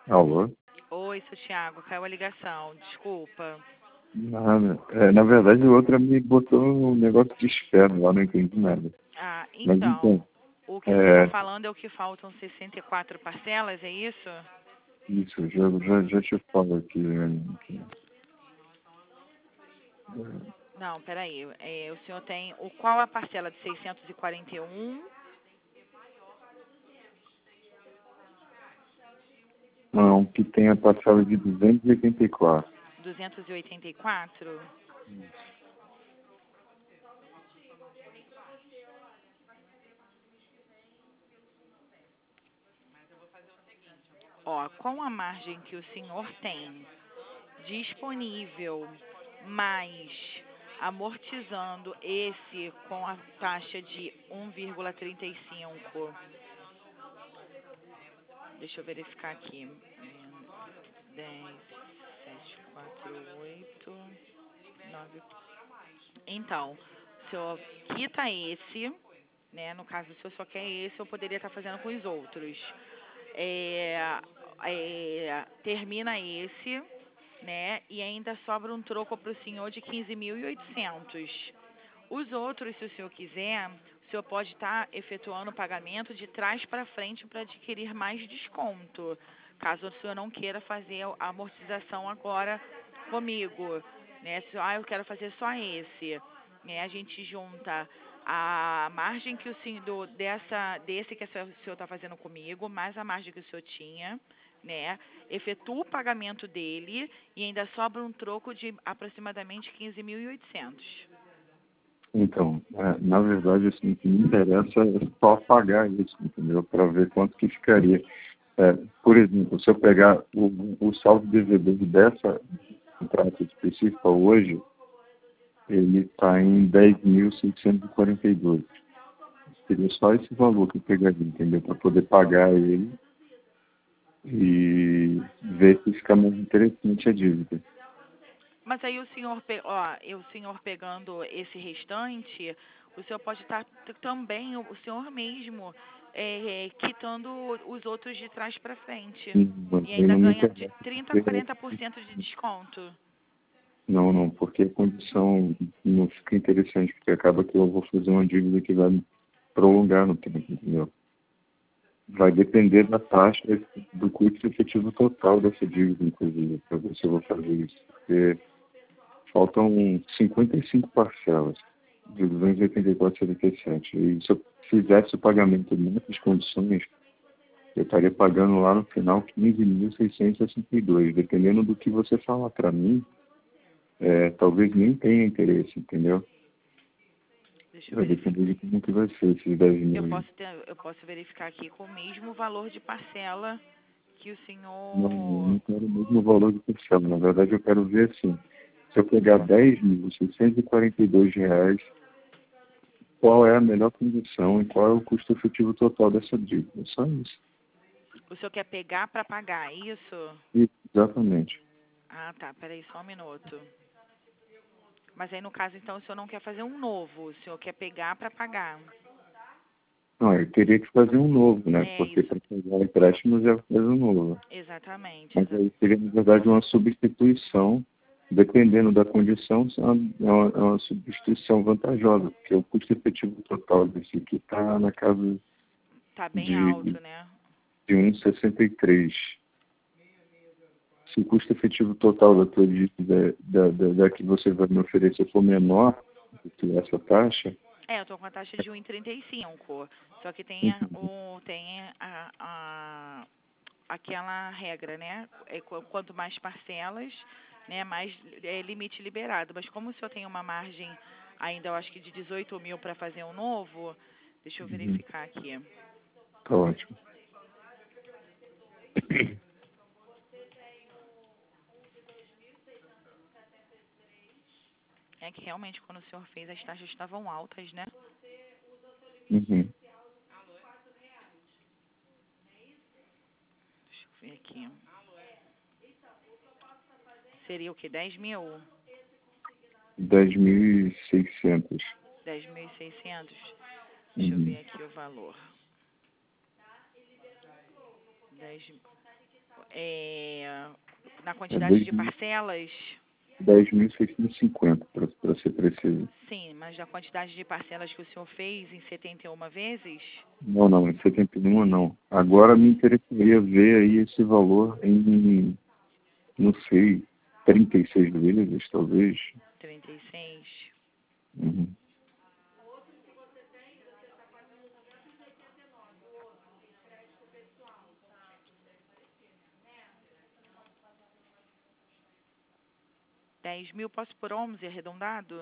Alô? Oi, seu Thiago, caiu a ligação, desculpa. Nada. Na verdade, o outro me botou um negócio de espera lá, não entendi nada. Ah, Mas então, então, o que você está falando é o que faltam 64 parcelas, é isso? isso, já te falo aqui. Não, peraí, o senhor tem, qual a parcela de 641? Não, que tem a parcela de 284. 284? Ó, com a margem que o senhor tem disponível, mais amortizando esse com a taxa de 1,35. Deixa eu verificar aqui. 10, 7, 4, 8, 9. Então, o senhor quita esse, né? No caso, o senhor só quer esse, eu poderia estar fazendo com os outros. Termina esse, né? E ainda sobra um troco para o senhor de 15.800. Os outros, se o senhor quiser, o senhor pode estar efetuando o pagamento de trás para frente para adquirir mais desconto, caso o senhor não queira fazer a amortização agora comigo, né? Se, eu quero fazer só esse, né? A gente junta a margem que o senhor desse que o senhor está fazendo comigo, mais a margem que o senhor tinha, né? Efetua o pagamento dele e ainda sobra um troco de aproximadamente 15.800. Então, na verdade, assim, o que me interessa é só pagar isso, entendeu? Para ver quanto que ficaria. Por exemplo, se eu pegar o saldo devedor dessa contrato específica hoje, ele está em 10.642. Seria só esse valor que eu pegaria, entendeu? Para poder pagar ele e ver se fica mais interessante a dívida. Mas aí o senhor, o senhor pegando esse restante, o senhor pode estar também, o senhor mesmo, quitando os outros de trás para frente. E Aí ainda não me ganha de interessa. 30% a 40% de desconto. Não, porque a condição não fica interessante, porque acaba que eu vou fazer uma dívida que vai prolongar no tempo, entendeu? Vai depender da taxa do custo efetivo total dessa dívida, inclusive, para ver se eu vou fazer isso. Porque faltam 55 parcelas de 284,77. E se eu fizesse o pagamento nessas condições, eu estaria pagando lá no final 15.662. Dependendo do que você falar para mim, talvez nem tenha interesse, entendeu? Deixa eu Vai verificar. depender de como que vai ser esses 10 mil. Eu posso verificar aqui com o mesmo valor de parcela que o Não, senhor... não quero o mesmo valor de parcela. Na verdade, eu quero ver assim, se eu pegar R$ 10.642, qual é a melhor condição e qual é o custo efetivo total dessa dívida. Só isso. O senhor quer pegar para pagar, é isso? Exatamente. Ah, tá. Peraí, só um minuto. Mas aí, no caso, então, o senhor não quer fazer um novo. O senhor quer pegar para pagar. Não, eu teria que fazer um novo, né? É Porque isso. para pegar empréstimo já faz um novo. Exatamente. Mas aí seria, na verdade, uma substituição, dependendo da condição, é uma substituição vantajosa, porque o custo efetivo total desse aqui está na casa Tá bem de, alto, né? de 1,63. Se o custo efetivo total da tua dívida, da que você vai me oferecer for menor do que essa taxa, Eu tô com a taxa de 1,35. Só que tem, aquela regra, né? Quanto mais parcelas, né, mais limite liberado. Mas como o senhor tem uma margem ainda, eu acho que de 18 mil para fazer um novo, deixa eu verificar aqui. tá ótimo. É que realmente quando o senhor fez as taxas estavam altas, né? Uhum. Deixa eu ver aqui. Seria o quê? 10 mil? 10.600. 10.600? Deixa eu ver aqui o valor. na É quantidade de parcelas? 10.650, para ser preciso. Sim, mas na quantidade de parcelas que o senhor fez em 71 vezes? Não, não, em 71 não. Agora me interessaria ver aí esse valor em, não sei, 36 vezes, talvez. 36. Uhum. R$ 10.000, posso por 11 arredondado?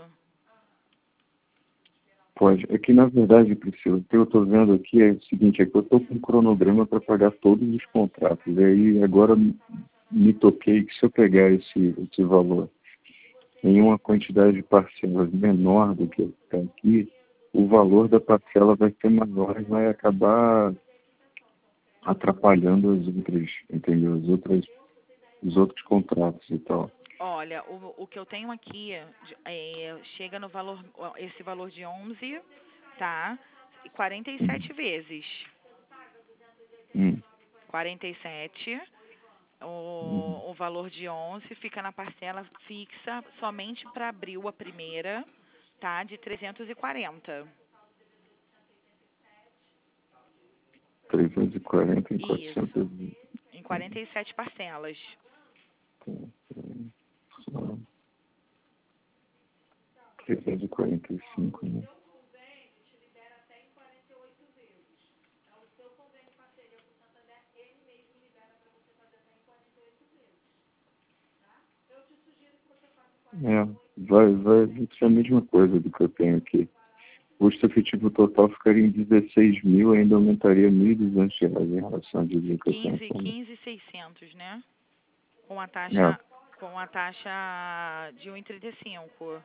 Pode. É que, na verdade, Priscila, o que eu estou vendo aqui é o seguinte, é que eu estou com um cronograma para pagar todos os contratos. E aí, agora me toquei que se eu pegar esse valor em uma quantidade de parcelas menor do que está aqui, o valor da parcela vai ser maior e vai acabar atrapalhando as outras, entendeu? Os outros contratos e tal. Olha, o que eu tenho aqui chega no valor, esse valor de 11, tá? E 47 vezes. 47, o valor de 11 fica na parcela fixa somente para abril a primeira, tá? De 340. 340 em Isso, 400. em 47 parcelas. 345, né? Vai ser a mesma coisa do que eu tenho aqui. O custo efetivo total ficaria em 16 mil, ainda aumentaria R$ 1.200 em relação à dívida que eu tenho. 15.600, né? Com a É, taxa de 1,35.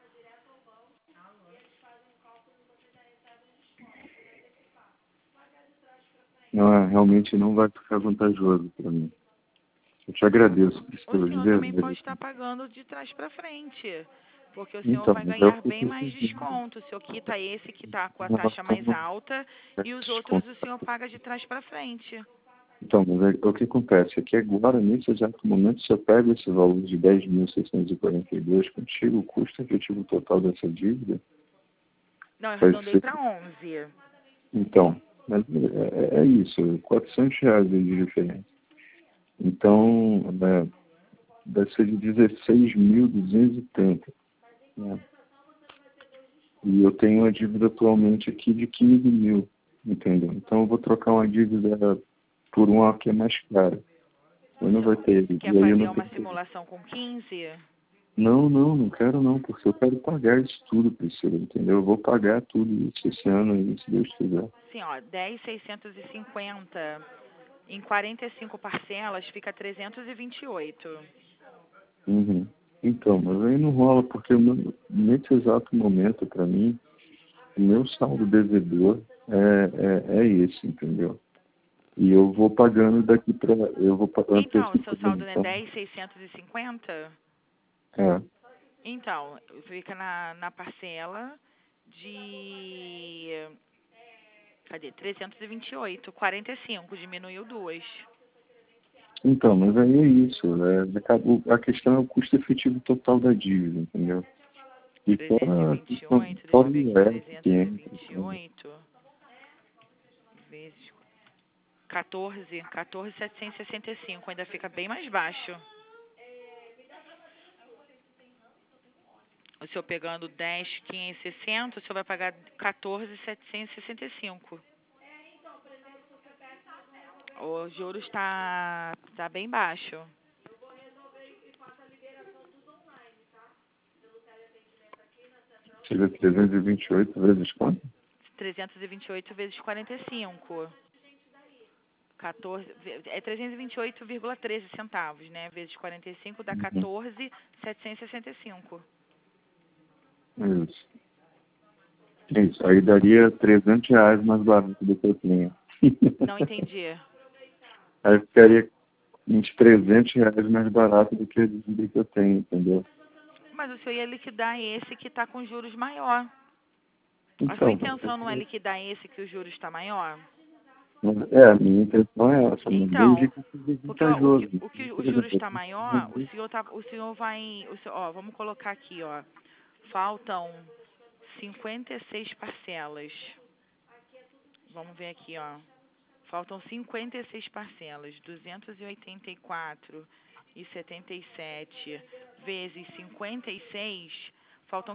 não, realmente não vai ficar vantajoso para mim. Eu te agradeço, O Priscila, de senhor também verdade. pode estar pagando de trás para frente, porque o senhor Então, vai mas é o ganhar que eu bem estou mais fazendo. desconto. O senhor quita esse que está com a Em taxa mais relação alta a e os outros desconto. o senhor paga de trás para frente. Então, mas o que acontece é que agora, nesse exato momento, se eu pego esse valor de 10.642 contigo, o custo efetivo total dessa dívida Não, eu vai arredondei ser. para 11. Então, mas é isso, R$ 400 de diferença. Então, vai ser de 16.230. Né? E eu tenho uma dívida atualmente aqui de 15 mil, entendeu? Então eu vou trocar uma dívida por uma que é mais cara. Eu não vai ter. Quer E aí eu fazer não uma tenho. simulação com 15? Não quero não, porque eu quero pagar isso tudo, Priscila, entendeu? Eu vou pagar tudo isso esse ano aí, se Deus quiser. Sim, ó, 10.650 em 45 parcelas fica 328. Uhum. Então, mas aí não rola, porque nesse exato momento, para mim, o meu saldo devedor é esse, entendeu? E eu vou pagando daqui para. Eu vou Então, o seu antecipando. saldo não é Então, 10.650? é. Então, fica na parcela de... Cadê? 328, 45, diminuiu duas. Então, mas aí é isso. A questão é o custo efetivo total da dívida, entendeu? E fora 328, deixa eu ver o aqui, IR que entra. Entendeu? 328 vezes 14.765, ainda fica bem mais baixo. O senhor pegando 10.560, o senhor vai pagar 14.765. O juros está bem baixo. Seria 328 vezes quanto? 328 vezes 45. 14, é 328,13 centavos, né? Vezes 45 dá Uhum. 14.765. Isso. Isso. Aí daria R$ 300 mais barato do que eu tinha. Não entendi. Aí ficaria uns R$ 300 mais barato do que a dívida que eu tenho, entendeu? Mas o senhor ia liquidar esse que está com juros maior. A sua Então, intenção não é liquidar esse que o juros está maior? A minha intenção é essa, mas Então, desde que seja porque ó, vantajoso. o que o juros está maior, o senhor vai, ó, vamos colocar aqui, ó, faltam 56 parcelas. Vamos ver aqui, ó. Faltam 56 parcelas, 284,77 vezes 56, faltam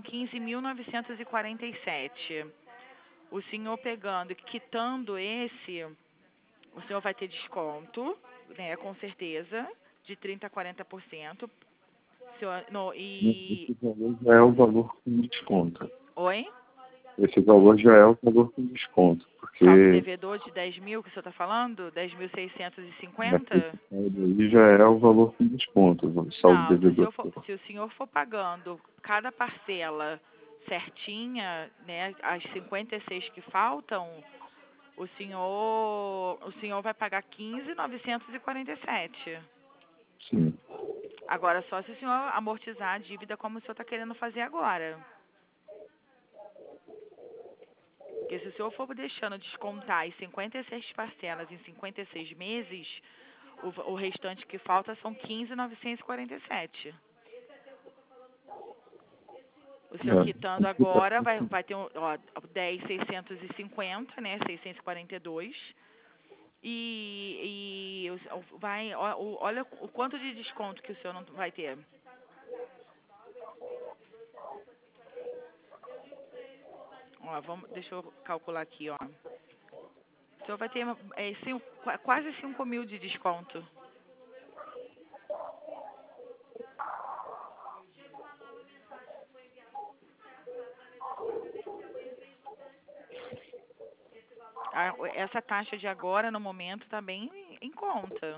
15.947. O senhor pegando e quitando esse, o senhor vai ter desconto, né, com certeza, de 30% a 40%. Senhor, no, Esse valor já é o valor com desconto. Oi? Esse valor já é o valor com desconto, porque Saldo devedor de 10 mil que o senhor está falando? 10.650? aí já é o valor com desconto, o saldo Não, devedor. se o senhor for pagando cada parcela certinha, né, as 56 que faltam, o senhor vai pagar 15.947. Sim. Agora, só se o senhor amortizar a dívida como o senhor está querendo fazer agora. Porque se o senhor for deixando descontar as 56 parcelas em 56 meses, o restante que falta são 15.947. O senhor quitando agora vai ter 10.650, né? 642. Olha o quanto de desconto que o senhor não vai ter. Ó, deixa eu calcular aqui, ó. O senhor vai ter quase 5 mil de desconto. Essa taxa de agora, no momento, está bem em conta.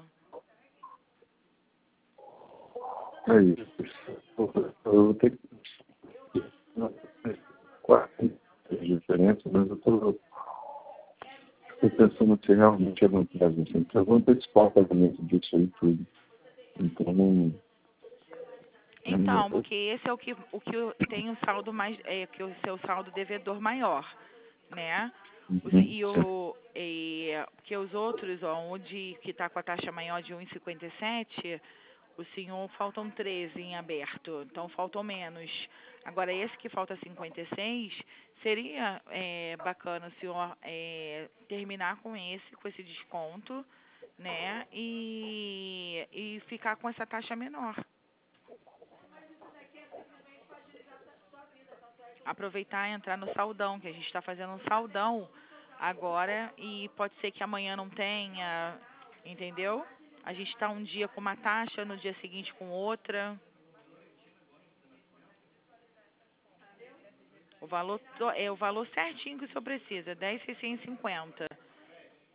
É isso. Eu vou ter que quatro diferenças, mas eu estou pensando se realmente é vantagem. Assim, eu vou antecipar o pagamento disso aí tudo. Então, não. Então, porque esse é o que tem o saldo mais, que o seu saldo devedor maior, né? Porque os outros, ó, onde que está com a taxa maior de 1,57, o senhor faltam 13 em aberto, então faltam menos. Agora, esse que falta 56, seria bacana o senhor terminar com esse desconto, né? E ficar com essa taxa menor. Aproveitar e entrar no saldão, que a gente está fazendo um saldão agora e pode ser que amanhã não tenha, entendeu? A gente está um dia com uma taxa, no dia seguinte com outra. O valor certinho que o senhor precisa, 10.650.